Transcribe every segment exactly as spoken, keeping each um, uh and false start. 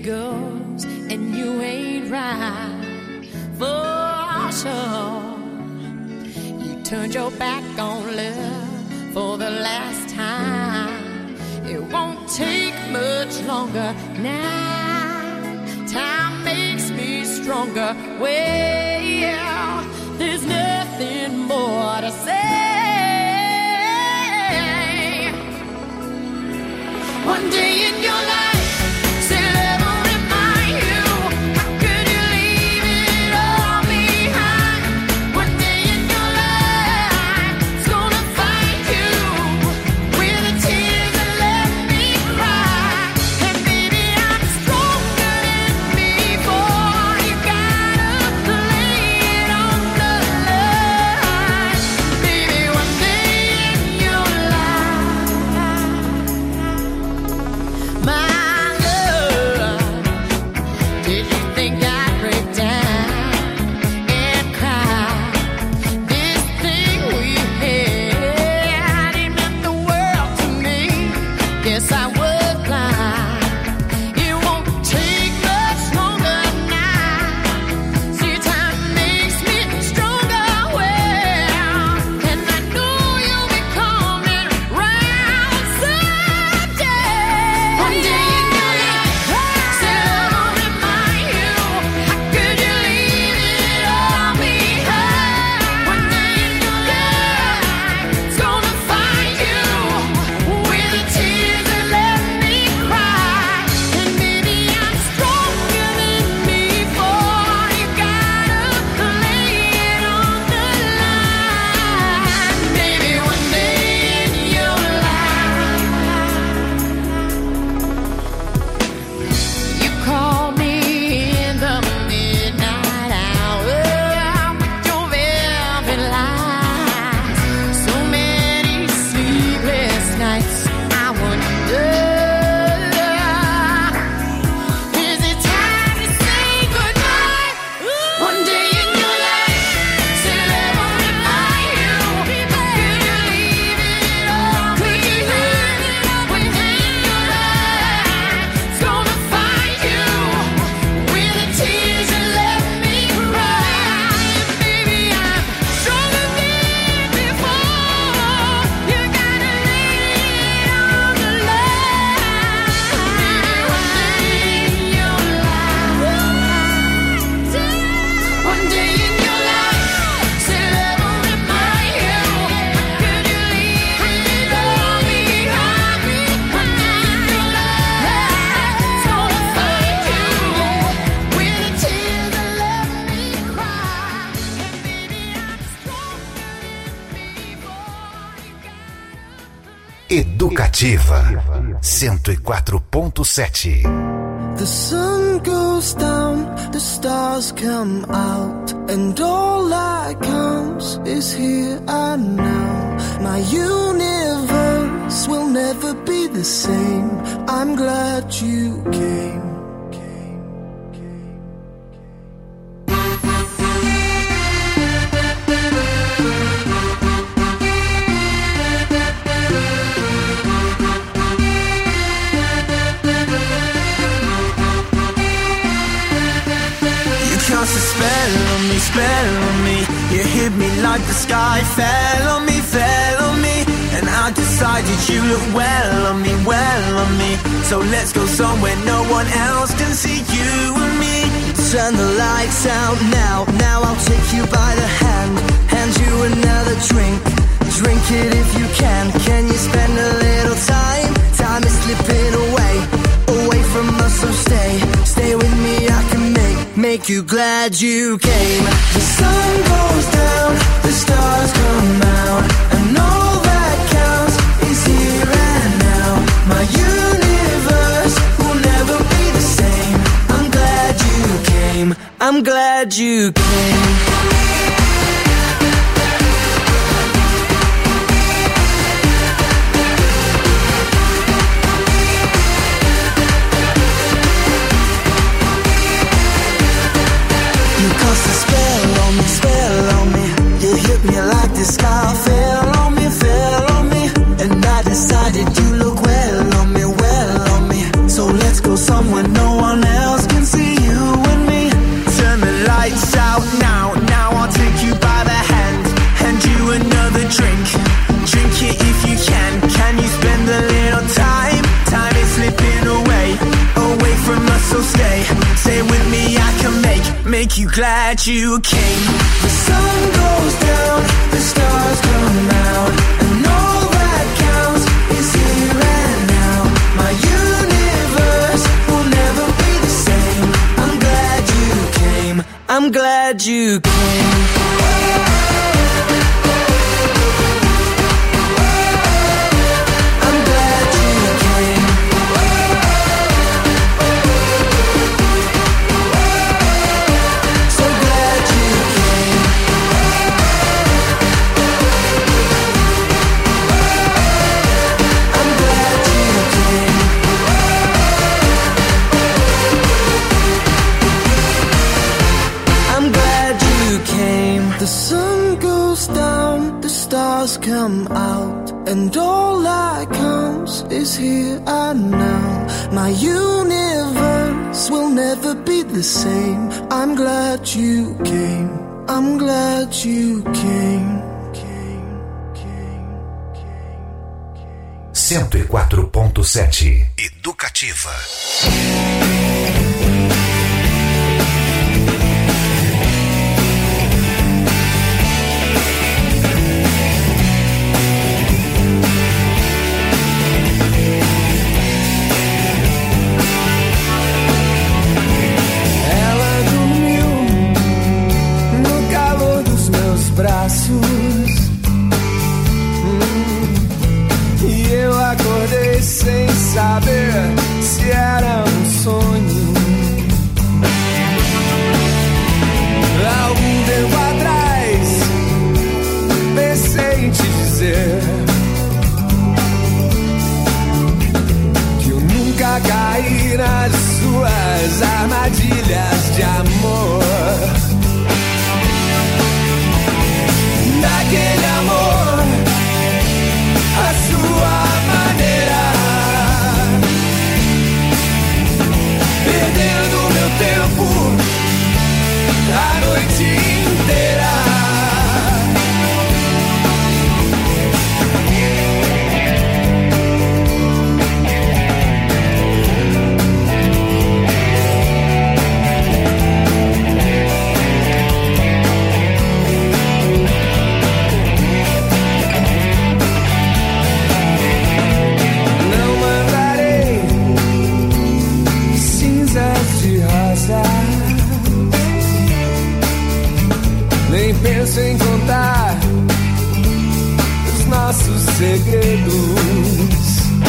it goes, and you ain't right for sure. You turned your back on love for the last time. It won't take much longer now. Time makes me stronger. Well, there's nothing more to say. One day in your life. Educativa cento e quatro ponto sete. The sun goes down, the stars come out, and all that counts is here and now. My universe will never be the same. I'm glad you came. Cast a spell on me, spell on me. You hit me like the sky fell on me, fell on me. And I decided you look well on me, well on me. So let's go somewhere no one else can see you and me. Turn the lights out now, now I'll take you by the hand. Hand you another drink, drink it if you can. Can you spend a little time? Time is slipping away, away from us, so stay. Stay with me, I can make, make you glad you came. The sun goes down, the stars come out, and all that counts is here and now. My universe will never be the same. I'm glad you came, I'm glad you came. Cast a spell on me, spell on me. You hit me like the sky fell on me, fell on me. And I decided you look well on me, well on me. So let's go somewhere no one one else can see you and me. Turn the lights out now, now I'll take you by the hand, hand you another drink, drink it if you can. Can you spend a little time, time is slipping away, away from us, so stay, stay with me, I can make, make you glad you came. The sun goes down, the stars come out, and all that counts is here and now. My universe will never be the same. I'm glad you came, I'm glad you came. The sun goes down, the stars come out, and all that counts is here and now. My universe will never be the same. I'm glad you came, I'm glad you came. cento e quatro ponto sete Educativa. Braços, hum, e eu acordei sem saber se era um sonho. Algum tempo atrás pensei em te dizer que eu nunca caí nas suas armadilhas de amor. Daquele amor, a sua maneira, perdendo meu tempo a noite inteira. Nem penso em contar os nossos segredos.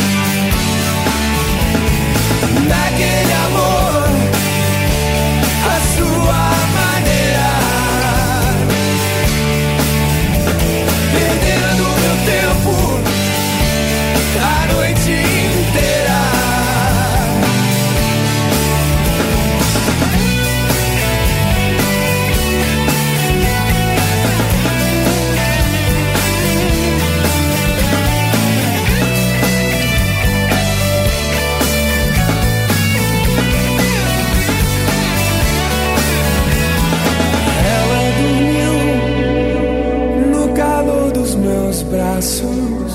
Daquele amor, a sua maneira, perdendo meu tempo a noite inteira. Braços,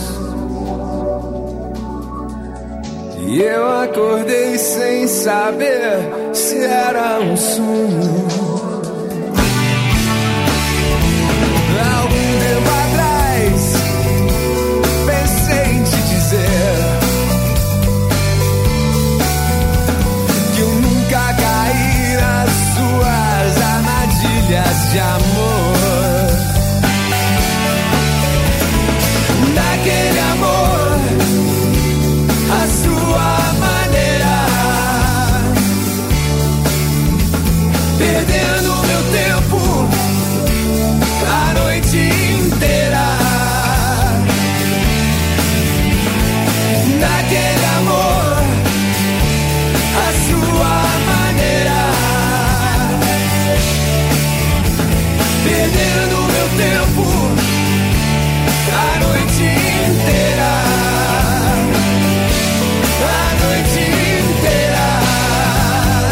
e eu acordei sem saber se era um sonho. Algum tempo atrás pensei em te dizer que eu nunca caí nas suas armadilhas de amor. Daquele amor, a sua maneira, perdendo meu tempo a noite inteira. Daquele amor, a sua maneira, perdendo meu tempo a noite inteira, a noite inteira.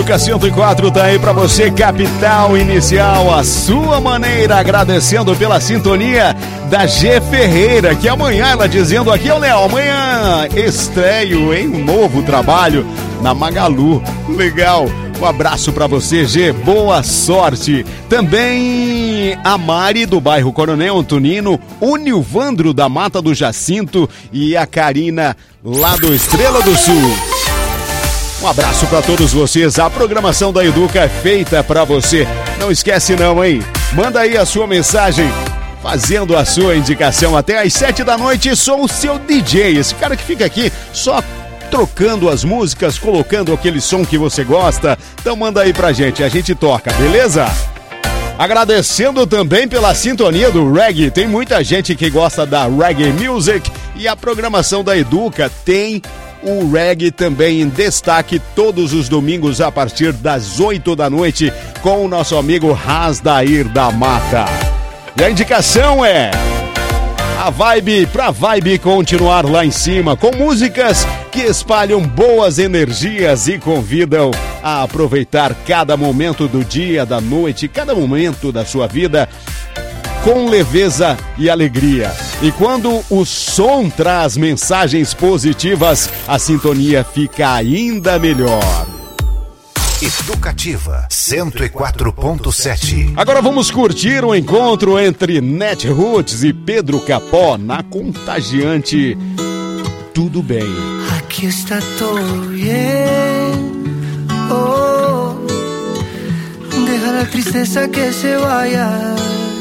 Educa cento e quatro tá aí pra você, Capital Inicial, a sua maneira, agradecendo pela sintonia da G Ferreira, que amanhã ela dizendo aqui, ó, Léo, amanhã estreio em um novo trabalho na Magalu. Legal. Um abraço pra você, G. Boa sorte. Também a Mari, do bairro Coronel Antonino, o Nilvandro, da Mata do Jacinto, e a Karina, lá do Estrela do Sul. Um abraço pra todos vocês. A programação da Educa é feita pra você. Não esquece não, hein? Manda aí a sua mensagem, fazendo a sua indicação. Até às sete da noite, sou o seu D J. Esse cara que fica aqui só trocando as músicas, colocando aquele som que você gosta. Então manda aí pra gente, a gente toca, beleza? Agradecendo também pela sintonia do reggae. Tem muita gente que gosta da reggae music e a programação da Educa tem o reggae também em destaque todos os domingos a partir das oito da noite com o nosso amigo Rasdair da Mata. E a indicação é a vibe, pra vibe continuar lá em cima, com músicas que espalham boas energias e convidam a aproveitar cada momento do dia, da noite, cada momento da sua vida com leveza e alegria. E quando o som traz mensagens positivas, a sintonia fica ainda melhor. Educativa cento e quatro ponto sete. Agora vamos curtir o encontro entre Netroots e Pedro Capó na contagiante Tudo Bem. Aqui está todo bien, oh, deja la tristeza que se vaya,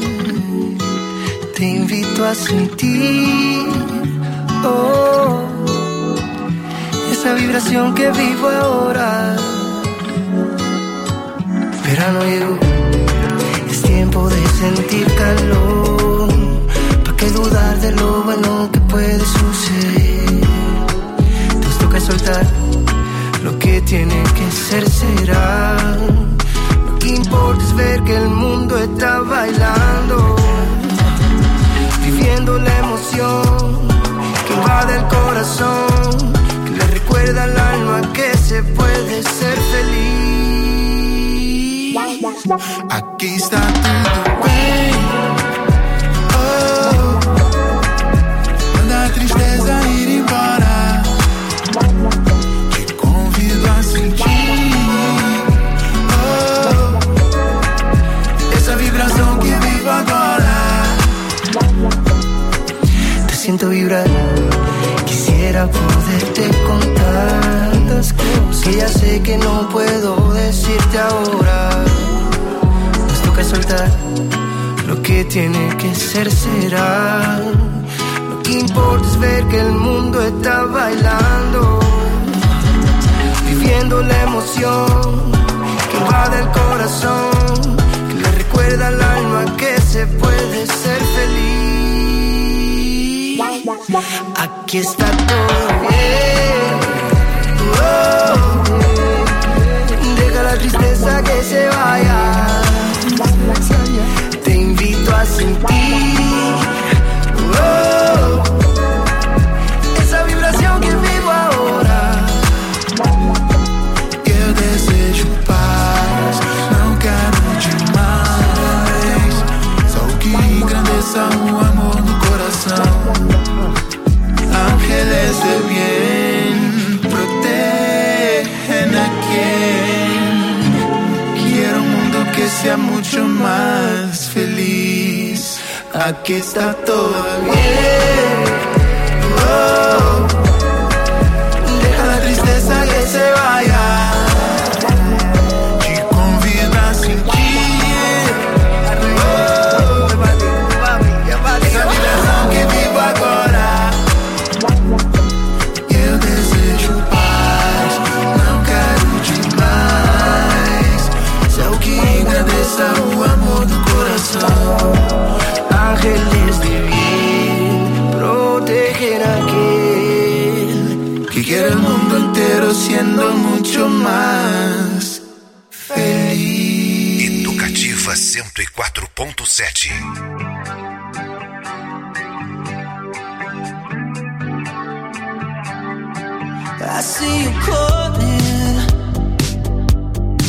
te invito a sentir, oh, esa vibración que vivo ahora. Verano llegó, es tiempo de sentir calor, ¿pa' qué dudar de lo bueno que puede suceder? Nos toca soltar, lo que tiene que ser será. Lo que importa es ver que el mundo está bailando, viviendo la emoción que invade el corazón, que le recuerda al alma que se puede ser feliz. Aquí está tudo bem, oh, manda a tristeza ir embora, te convido a sentir, oh, essa vibração que vivo agora. Te siento vibrar, quisiera poderte contar tantas cosas que ya sé que no puedo decirte ahora. Que soltar, lo que tiene que ser será. Lo que importa es ver que el mundo está bailando, viviendo la emoción que invade el corazón, que le recuerda al alma que se puede ser feliz. Aquí está todo bien, oh, deja la tristeza que se vaya, te invito a sentir, oh, essa vibração que vivo agora. Eu desejo paz, não quero demais, só o que engrandeça o amor no coração. Ángeles de bien protegen a quien quiero un mundo que sea mucho más feliz. Aquí está todo bien, oh, deja la tristeza que se vaya, te convido a sentir, oh, essa vibração que vivo agora. Eu desejo paz, não quero demais, só o que engrandeça o amor do coração. Ángeles de bien protegen a aquel que quiere el mundo entero siendo mucho más feliz. Educativa cento e quatro ponto sete. I see you calling,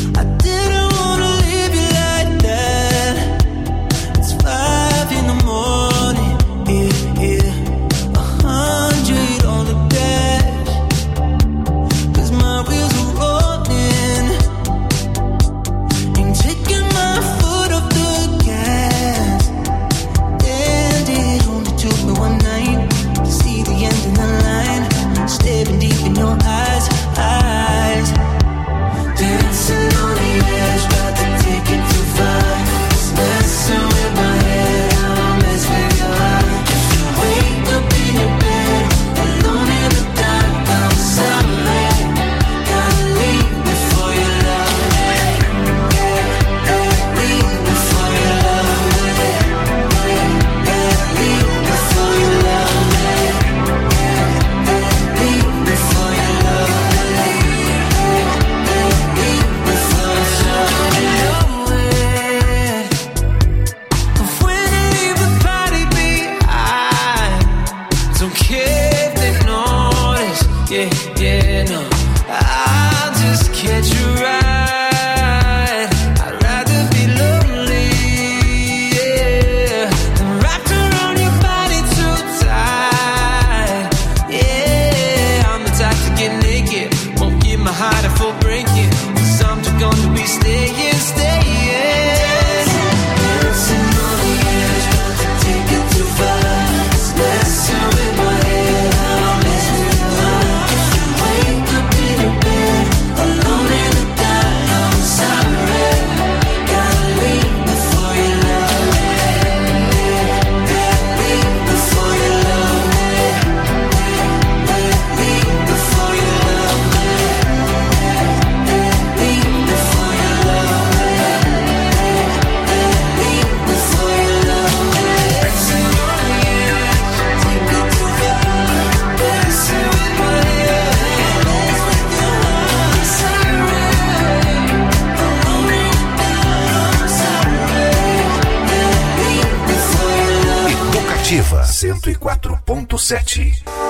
Ativa cento e quatro ponto sete.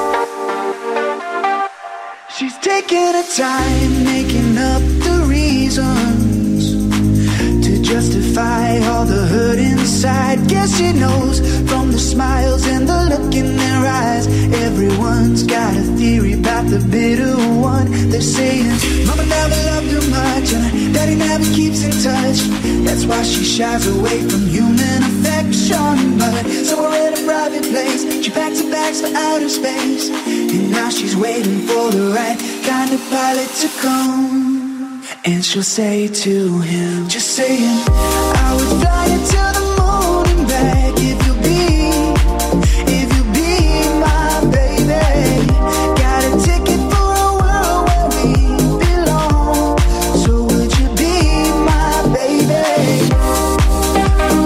She's taking her time, making up the reasons to justify all the hurt inside. Guess she knows from the smiles and the look in their eyes. Everyone's got a theory about the bitter one. They're saying Mama never loved her much and Daddy never keeps in touch. That's why she shies away from human affection. But somewhere in a private place, she packs her bags for outer space. And now she's waiting for the right kind of pilot to come. And she'll say to him, just saying, I would fly you to the moon and back if you'll be, if you'll be my baby. Got a ticket for a world where we belong. So would you be my baby? Ooh,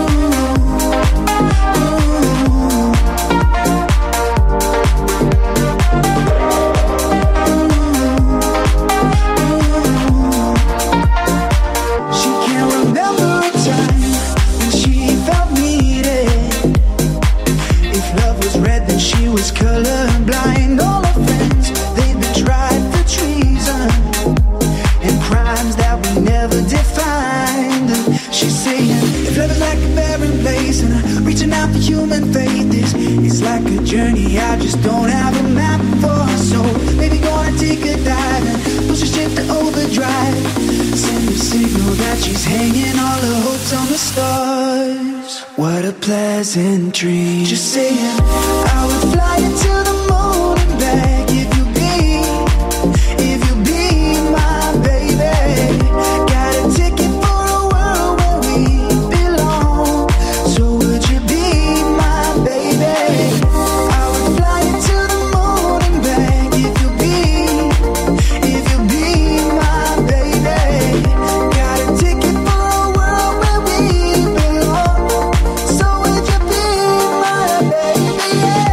She can't remember a time when she felt needed. If love was red, then she was colorblind. All her friends, they've been tried for treason and crimes that we never defined. She's saying, if love is like a barren place and I'm reaching out for human faith, it's, it's like a journey I just don't have a map for. So maybe gonna take a dive and push a ship to overdrive. Send a signal that she's hanging all her hopes on the stars. What a pleasant dream. Just saying, I would fly you to the moon and back if you be, if you be my baby. Got a ticket for a world where we belong. So would you be my baby? I would fly you to the moon and back if you be, if you be my baby. Got a ticket for a world where we belong. So would you be my baby?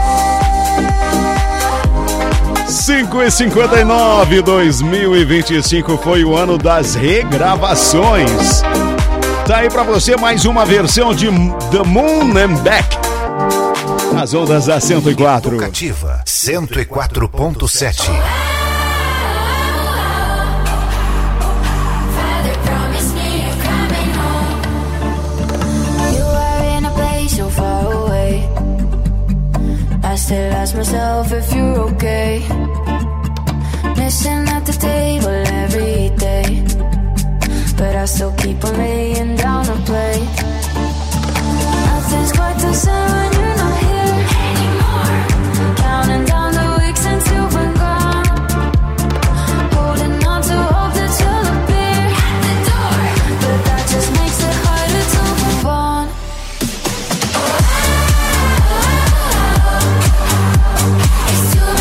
cinco e cinquenta e nove, dois mil e vinte e cinco foi o ano das regravações. Tá aí pra você mais uma versão de The Moon and Back nas ondas da cento e quatro. Ativa cento e quatro ponto sete. Father promised me you're coming home. You are in a place so far away. I still ask myself if you're okay. Missing at the table every day, but I still keep on laying down a plate. Nothing's quite the same when you're not here anymore. Counting down the weeks until we're gone. Holding on to hope that you'll appear at the door, but that just makes it harder to move on. It's too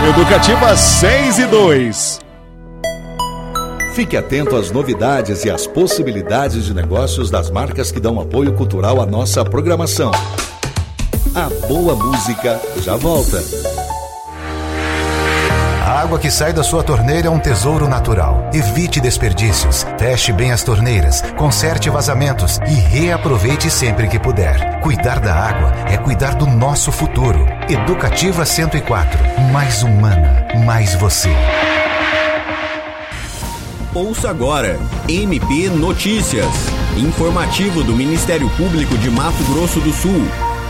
Educativa seis e dois. Fique atento às novidades e às possibilidades de negócios das marcas que dão apoio cultural à nossa programação. A boa música já volta. A água que sai da sua torneira é um tesouro natural. Evite desperdícios, feche bem as torneiras, conserte vazamentos e reaproveite sempre que puder. Cuidar da água é cuidar do nosso futuro. Educativa cento e quatro, mais humana, mais você. Ouça agora, M P Notícias, informativo do Ministério Público de Mato Grosso do Sul.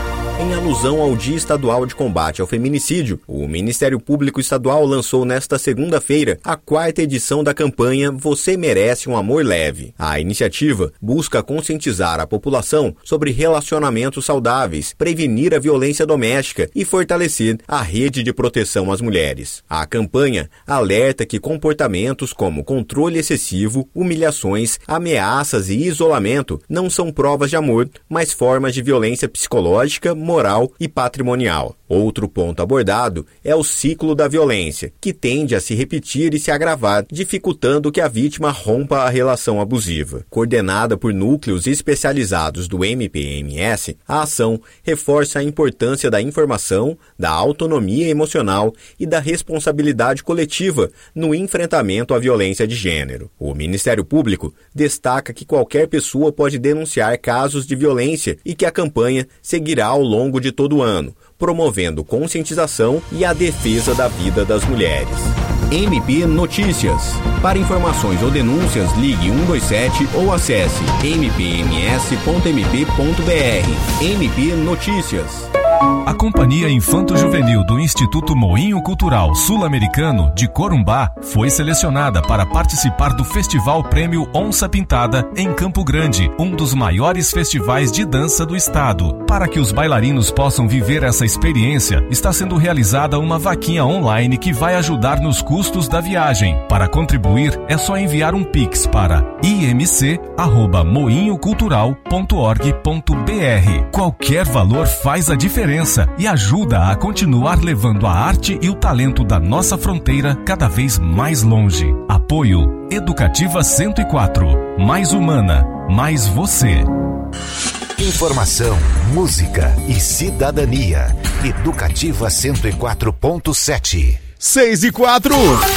Em alusão ao Dia Estadual de Combate ao Feminicídio, o Ministério Público Estadual lançou nesta segunda-feira a quarta edição da campanha Você Merece um Amor Leve. A iniciativa busca conscientizar a população sobre relacionamentos saudáveis, prevenir a violência doméstica e fortalecer a rede de proteção às mulheres. A campanha alerta que comportamentos como controle excessivo, humilhações, ameaças e isolamento não são provas de amor, mas formas de violência psicológica, moral e patrimonial. Outro ponto abordado é o ciclo da violência, que tende a se repetir e se agravar, dificultando que a vítima rompa a relação abusiva. Coordenada por núcleos especializados do M P M S, a ação reforça a importância da informação, da autonomia emocional e da responsabilidade coletiva no enfrentamento à violência de gênero. O Ministério Público destaca que qualquer pessoa pode denunciar casos de violência e que a campanha seguirá ao longo de todo o ano, promovendo conscientização e a defesa da vida das mulheres. M P Notícias. Para informações ou denúncias, ligue um dois sete ou acesse m p m s ponto m p ponto b r. M P Notícias. A Companhia Infanto-Juvenil do Instituto Moinho Cultural Sul-Americano de Corumbá foi selecionada para participar do Festival Prêmio Onça Pintada em Campo Grande, um dos maiores festivais de dança do estado. Para que os bailarinos possam viver essa experiência, está sendo realizada uma vaquinha online que vai ajudar nos custos da viagem. Para contribuir, é só enviar um Pix para i m c arroba moinho cultural ponto org ponto b r. Qualquer valor faz a diferença e ajuda a continuar levando a arte e o talento da nossa fronteira cada vez mais longe. Apoio Educativa cento e quatro. Mais humana, mais você. Informação, música e cidadania. Educativa cento e quatro ponto sete. seis e quatro.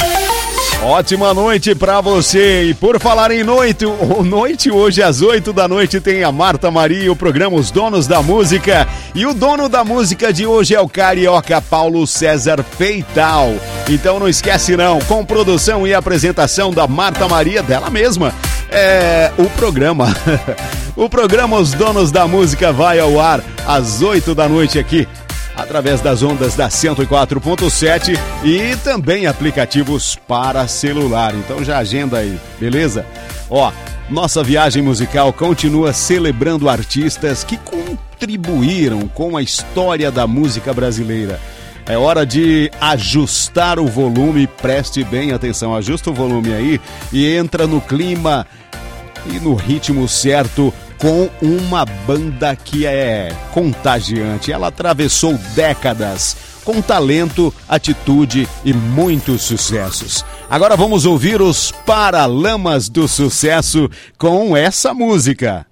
Ótima noite pra você. E por falar em noite, noite hoje às oito da noite tem a Marta Maria, o programa Os Donos da Música. E o dono da música de hoje é o carioca Paulo César Feital. Então não esquece não, com produção e apresentação da Marta Maria, dela mesma, é o programa. O programa Os Donos da Música vai ao ar às oito da noite aqui, através das ondas da cento e quatro ponto sete e também aplicativos para celular. Então já agenda aí, beleza? Ó, nossa viagem musical continua celebrando artistas que contribuíram com a história da música brasileira. É hora de ajustar o volume, preste bem atenção, ajusta o volume aí e entra no clima e no ritmo certo com uma banda que é contagiante. Ela atravessou décadas com talento, atitude e muitos sucessos. Agora vamos ouvir os Paralamas do Sucesso com essa música.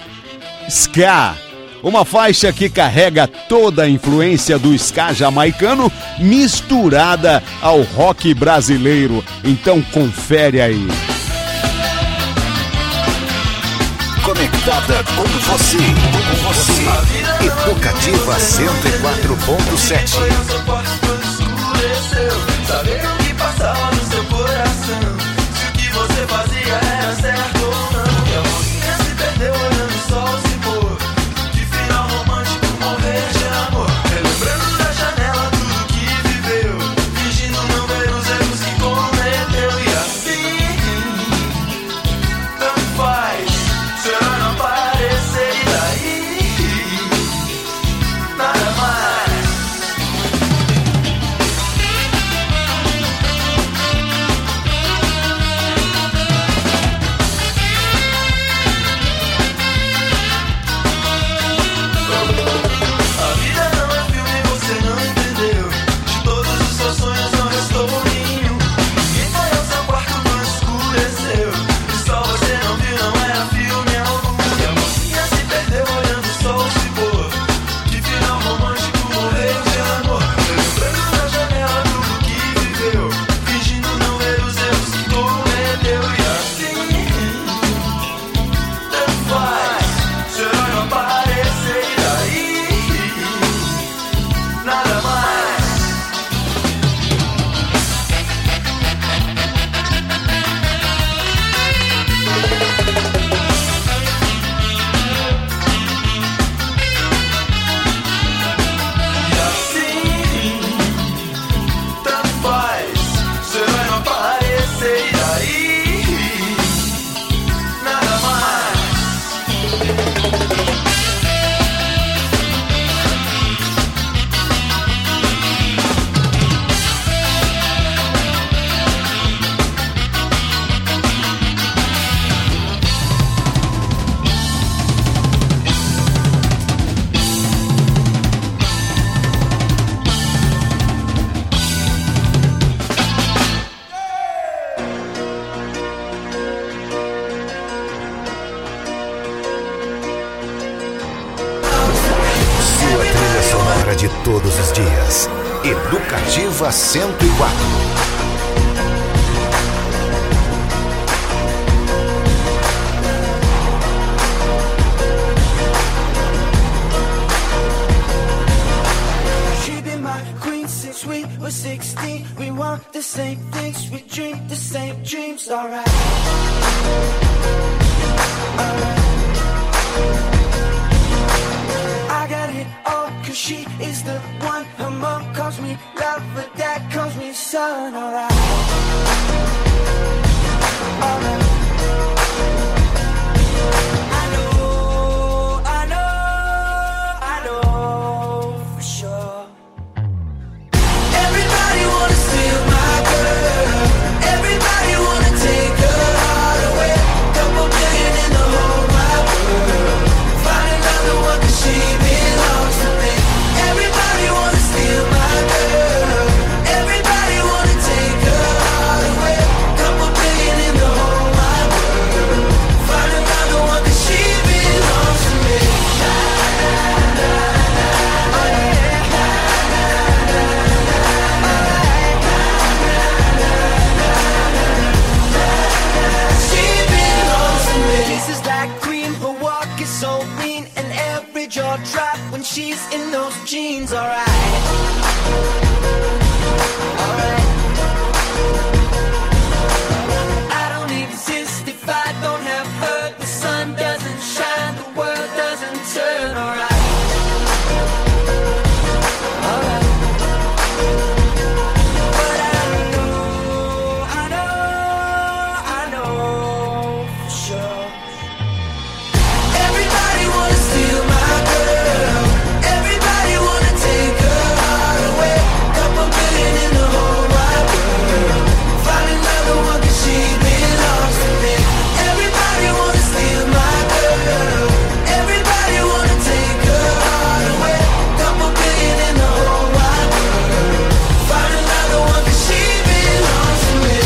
Ska, uma faixa que carrega toda a influência do ska jamaicano misturada ao rock brasileiro. Então confere aí. Conectada com você, com você. Educativa cento e quatro ponto sete. Saber o que passava no seu coração, se o que você fazia era certo ou não. E a mocinha se perdeu olhando só o se pôr. Que final romântico morrer de amor. Relembrando da janela tudo que viveu, fingindo não ver os erros que cometeu. E assim, tanto faz, será não aparecer e daí nada mais. todos os dias. Educativa cento e quatro. We were sixteen, we want the same things, we dream the same dreams, alright. Alright. I got it all, cause she is the one. Her mom calls me love, but dad calls me son, alright. Alright. I know, I know, I know for sure. Everybody wanna steal my girl. Everybody wanna take her heart away. Couple billion in the whole wide world. Find another one 'cause she belongs to me. Everybody wanna steal my girl. Everybody wanna take her heart away. Couple billion in the whole wide world. Find another one 'cause she belongs to me. So mean, and every jaw drop when she's in those jeans, alright. Alright. I don't exist if I don't have her. The sun doesn't shine, the world doesn't turn, alright. Alright. But I know, I know, I know for sure. Everybody wanna steal my girl. Everybody wanna take her heart away. Couple billion in the whole wide world. Find another one 'cause she belongs to me. Everybody wanna steal my girl. Everybody wanna take her heart away. Couple billion in the whole wide world. Find another one 'cause she belongs to me.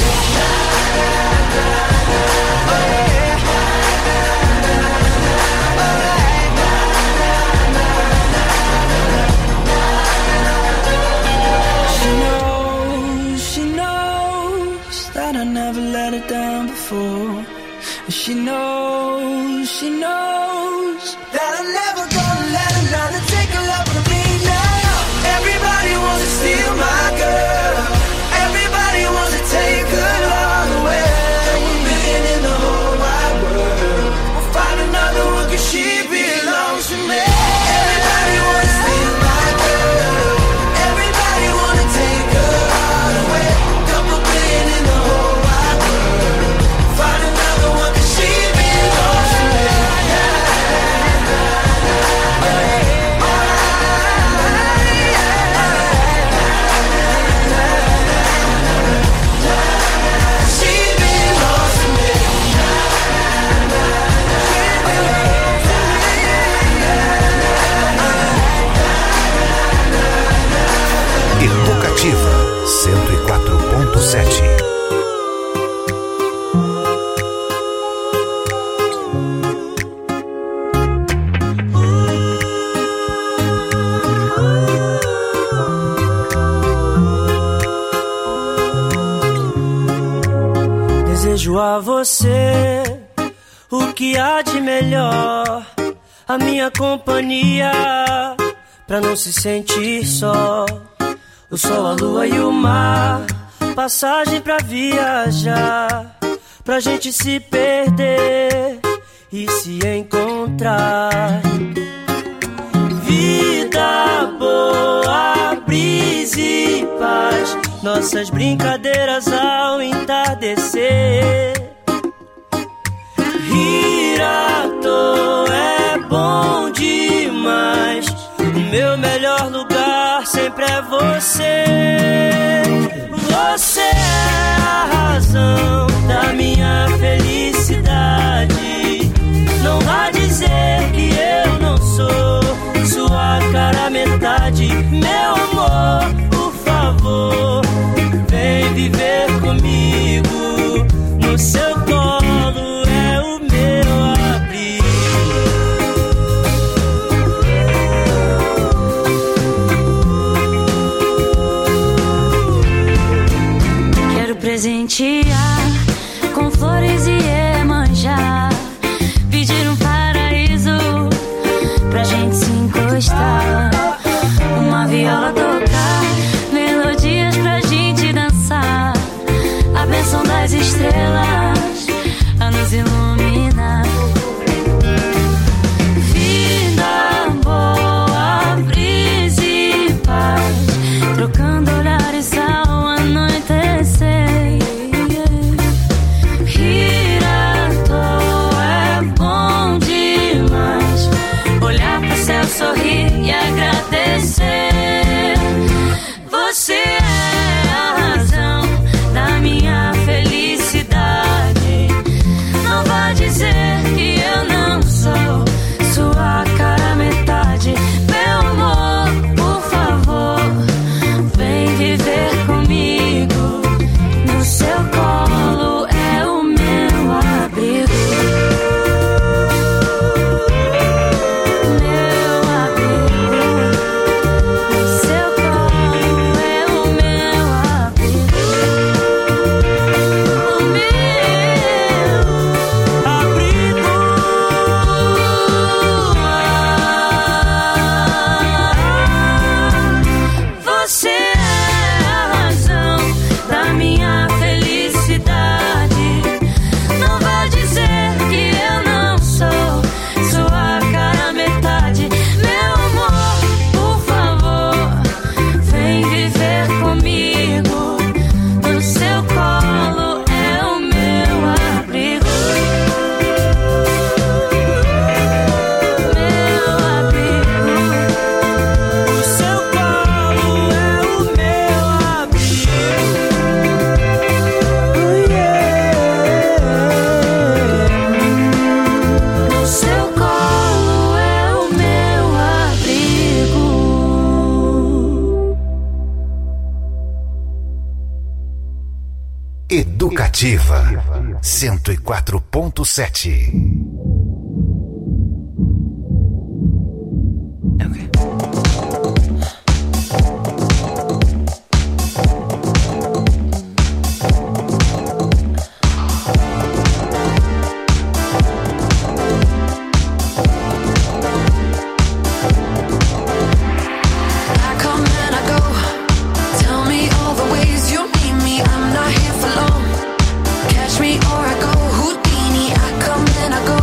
She knows, she knows that I never let her down before. She knows, she knows that I'm never gonna let another take a love from me now. Everybody wants to steal my girl. Everybody wants to take her love away. Couple billion in the whole wide world. We'll find another one 'cause she belongs to me. Everybody wants to steal my girl. Everybody wanna take her heart away. Couple billion in the whole wide world. Find another one 'cause she belongs to me. She belongs to me. Educativa cento e quatro ponto sete. Desejo a você o que há de melhor, a minha companhia, pra não se sentir só. O sol, a lua e o mar, passagem pra viajar, pra gente se perder e se encontrar. Vida boa, brisa e paz, nossas brincadeiras ao entardecer. Rir à toa é bom demais, o meu melhor lugar sempre é você. Você é a razão da minha felicidade. Não vá dizer que eu não sou sua cara metade. Meu amor, por favor, vem viver comigo. No seu colo é o meu abrigo. presentear com flores e Iemanjá, pedir um paraíso pra gente se encostar, uma viola tocar, melodias pra gente dançar, a bênção das estrelas a nos iluminar. Vida boa, brisa e paz, trocando olhares ao anoitecer. Rir à toa é bom demais, olhar pro céu, sorrir e agradecer. Você é a razão da minha felicidade. Não vá dizer que eu não sou sua cara metade. Meu amor, por favor, vem viver comigo. No seu colo é o meu abrigo. Meu abrigo. No seu colo é o meu abrigo. O meu abrigo. Você é a razão da minha felicidade. Não vá dizer que eu não sou sua cara metade. Meu amor, por favor, vem viver comigo. No seu colo é o meu abrigo. Meu abrigo. No seu colo é o meu abrigo. Oh, yeah. No seu colo é o meu abrigo. Educativa cento e quatro ponto sete. I come and I go. Tell me all the ways you need me. I'm not here for long. Catch me or I go Houdini. I come and I go.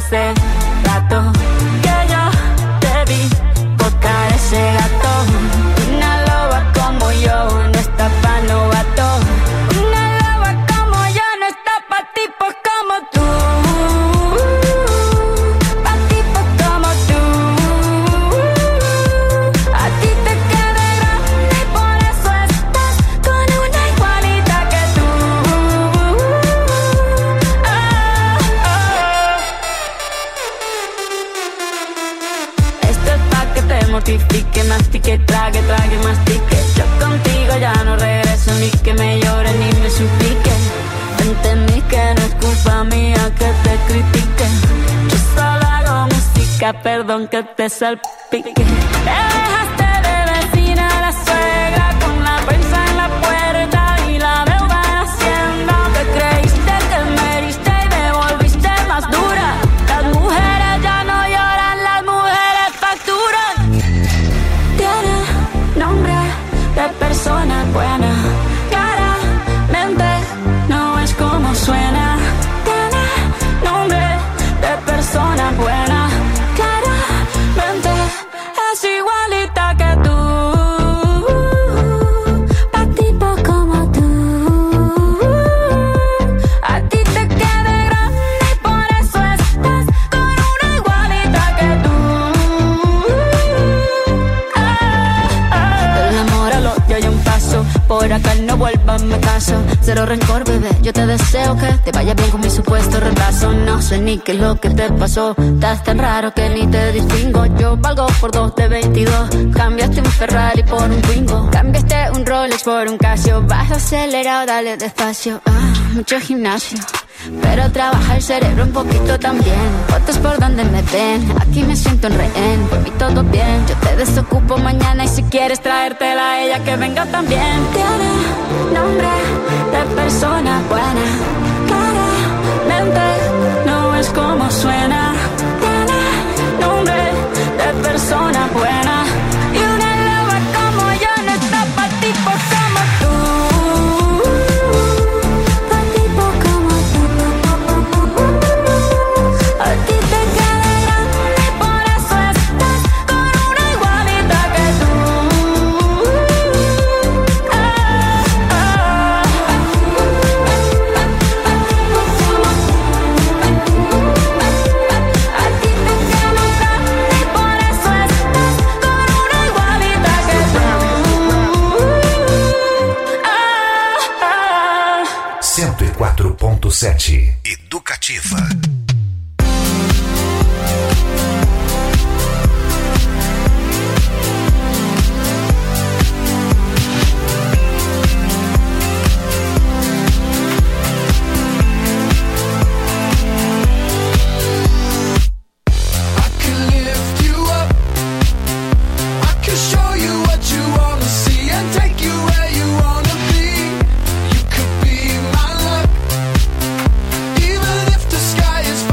hace rato que yo te vi tocar ese gato. Una loba como yo no está pa' novato. Una loba como yo no está pa' tipos como tú. Pa' tipos como tú. A ti te queda grande y por eso estás con una igualita que tú. Oh, oh. Esto es pa' que te mortifique, mastique, trague, trague, mastique. Yo contigo ya no regreso, ni que me llore ni me suplique. Entendí que no es culpa mía que te critique. Yo solo hago música, perdón que te salpique. Te dejaste de vecina a la suegra con la prensa en la puerta y la deuda en Hacienda. Te creíste que me heriste y devolviste más dura. Las mujeres ya no lloran, las mujeres facturan. Tiene nombre de persona buena, claramente no es como suena. Tiene nombre de persona buena, claramente es igualita que tú. Pa' tipo como tú. A ti te queda grande y por eso estás con una igualita que tú. Del amor al odio hay un paso, por acá no vuelvas, me caso. Cero rencor, bebé, yo te deseo que te vaya bien con mi supuesto retraso. No sé ni qué es lo que te pasó, estás tan raro que ni te distingo. Yo valgo por dos de veintidós, cambiaste un Ferrari por un Twingo. Cambiaste un Rolex por un Casio, vas acelerado, dale despacio. Ah, mucho gimnasio, pero trabaja el cerebro un poquito también. Fotos por donde me ven, aquí me siento en rehén. Por mí todo bien, yo te desocupo mañana y si quieres traértela a ella que venga también. Tiene nombre de persona buena, claramente no es como suena. Tiene nombre de persona buena y una loba como yo no está pa' tipos como tú. Pa' tipos como tú. A ti te queda grande y por eso estás con una igualita que tú. Ah, ah. A ti te queda grande y por eso estás con una igualita que tú. Ah, ah. cento e quatro ponto sete Educativa. I can lift you up. I can show you what you wanna see and take you where you wanna be. You could be my luck, even if the sky is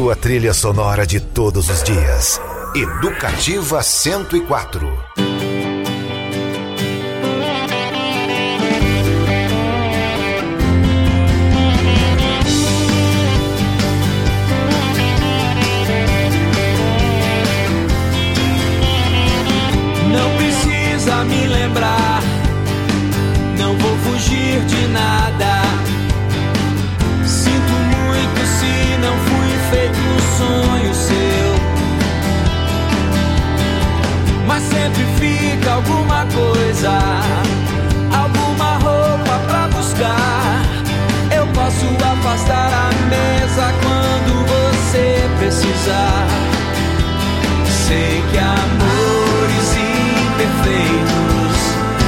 sua trilha sonora de todos os dias. Educativa cento e quatro. Não precisa me lembrar, não vou fugir de nada. Sinto muito se não fui feito um sonho seu. Mas sempre fica alguma coisa, alguma roupa pra buscar. Eu posso afastar a mesa quando você precisar. Sei que amores imperfeitos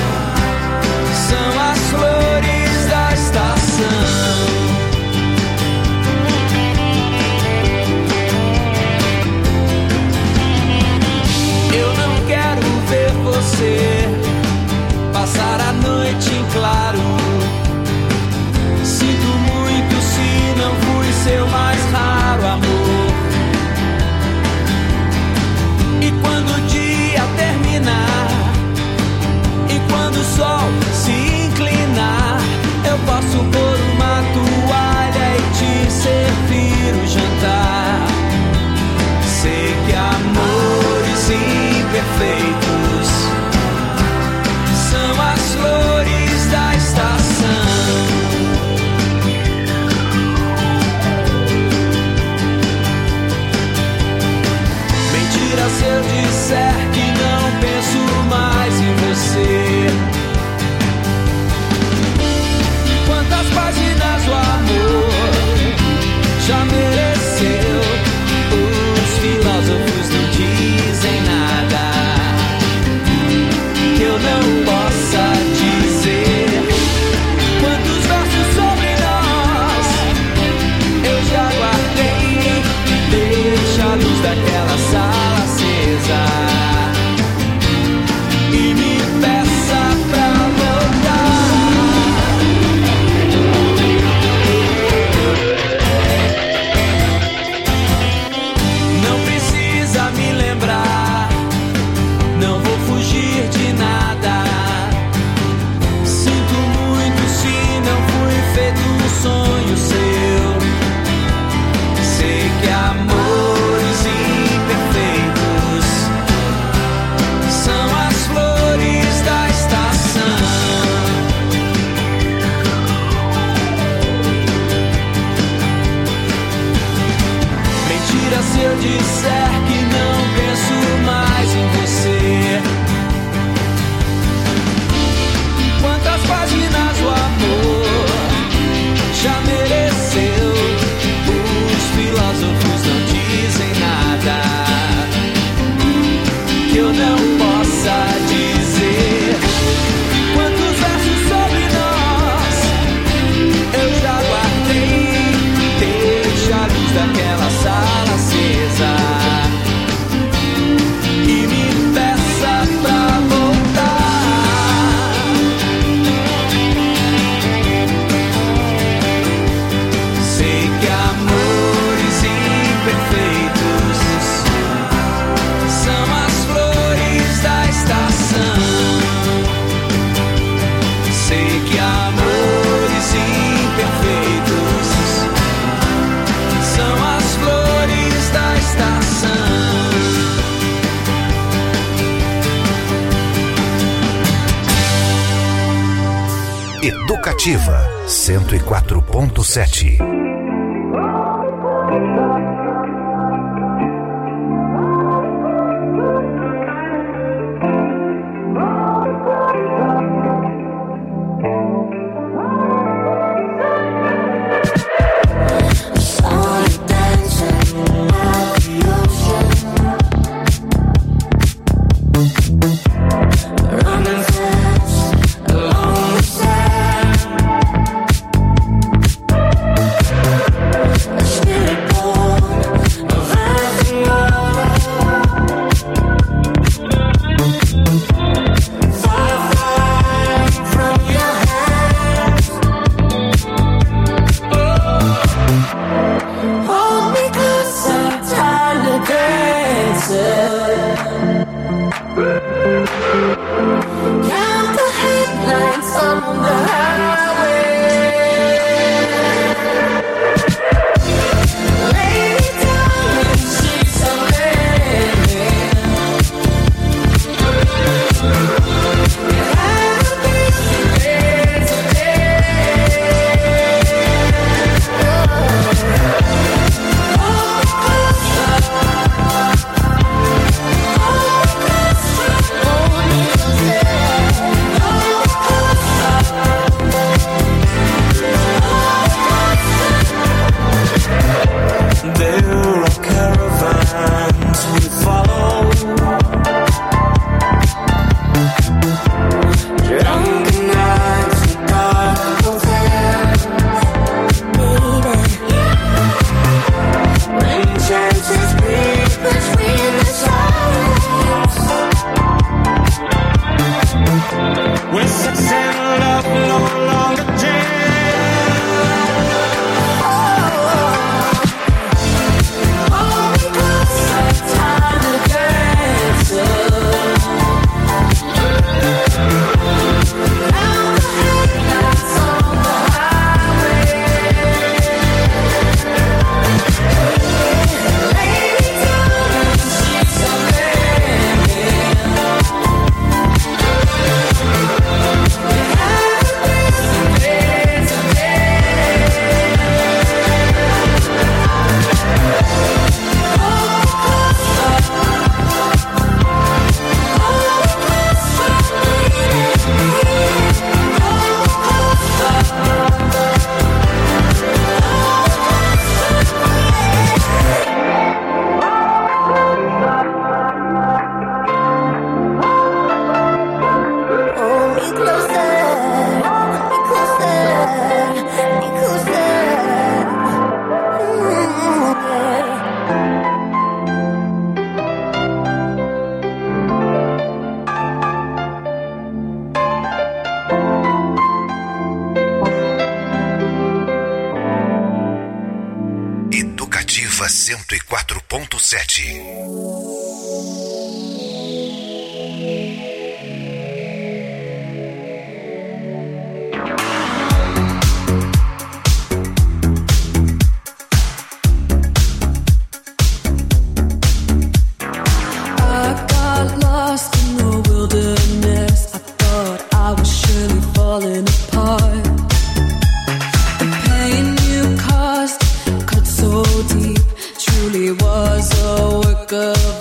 são as flores da estação. Eu não quero ver você passar a noite em claro. Sinto muito se não fui seu mais raro amor. E quando o dia terminar, e quando o sol se inclinar, eu posso pôr uma toalha e te servir o jantar. Sei que amores imperfeitos são as flores da estação. Mentira se eu disser que não penso mais em você. Quantas páginas o amor já mereceu? Os filósofos não dizem nada que eu não possa dizer. Quantos versos sobre nós eu já guardei. Deixa a luz daquela sala acesa e me peça pra voltar. Não precisa me lembrar, não vou fugir de nada. Sinto muito se não fui feito um sonho seu. Sei que amores imperfeitos são as flores da estação. Mentira se eu disser que não penso mais em você. Quantas páginas o amor já mereceu? Os filósofos não dizem nada que eu não possa dizer. Quantos versos sobre nós eu já guardei. Deixa a luz daquela sala acesa e me peça pra voltar. Sei que amores imperfeitos são as flores da estação. Sei que amores imperfeitos são as flores da estação. Educativa cento e quatro ponto sete. Running fast along the sand. Count the headlights on the highway. Lay me down in sheets of linen. I'll be there today. Hold me closer. There are caravans we follow, drunken nights and dark hotels, baby. When chances breathe between the stars, when sex and love no longer jam. cento e quatro ponto sete. Was a work of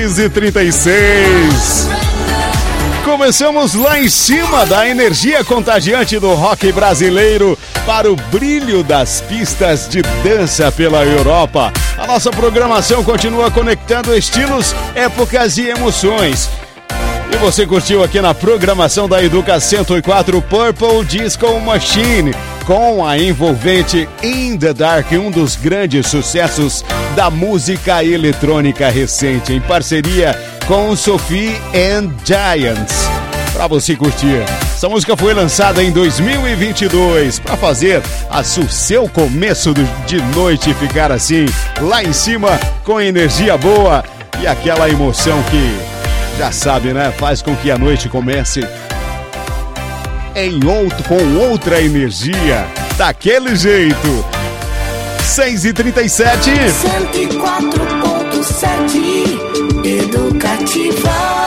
seis e trinta e seis. Começamos lá em cima da energia contagiante do rock brasileiro para o brilho das pistas de dança pela Europa. A nossa programação continua conectando estilos, épocas e emoções. E você curtiu aqui na programação da Educa cento e quatro Purple Disco Machine, com a envolvente In The Dark, um dos grandes sucessos da música eletrônica recente, em parceria com Sophie and Giants. Para você curtir, essa música foi lançada em dois mil e vinte e dois para fazer o seu começo de noite ficar assim, lá em cima, com energia boa e aquela emoção que, já sabe, né, faz com que a noite comece em outro, com outra energia, daquele jeito. seis e trinta e sete. cento e quatro ponto sete Educativa.